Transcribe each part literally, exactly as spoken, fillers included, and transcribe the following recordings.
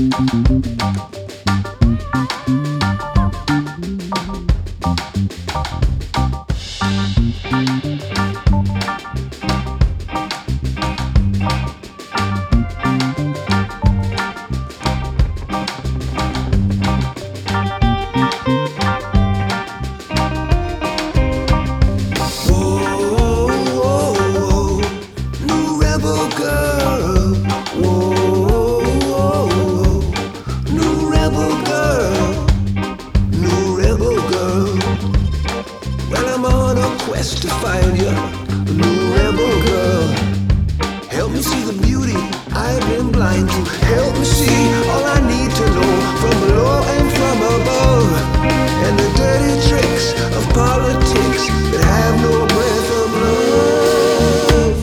To find you, a new rebel girl. Help me see the beauty I've been blind to. Help me see all I need to know from below and from above, and the dirty tricks of politics that have no breath of love.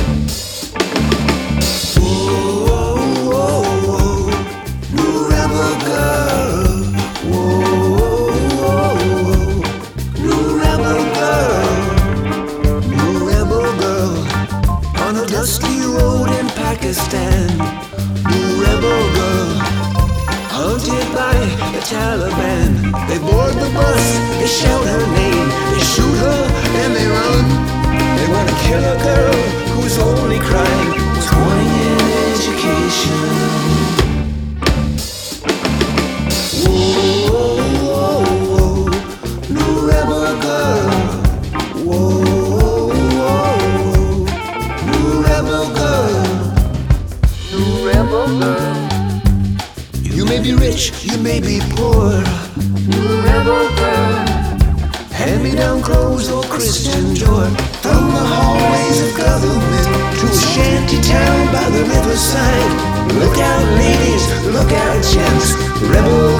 Whoa, whoa, whoa, new rebel girl. Whoa, whoa, whoa, new rebel girl. On a dusty road in Pakistan, new rebel girl, hunted by the Taliban. They board the bus, they shout her name, they shoot her and they run. They want to kill a girl whose only crime was wanting an education. Whoa, whoa, whoa, new rebel girl. Whoa. You may be rich, you may be poor, new rebel girl. Hand-me-down clothes or Christian Dior. From the hallways of government to a shanty town by the riverside. Look out, ladies, look out, gents. Rebel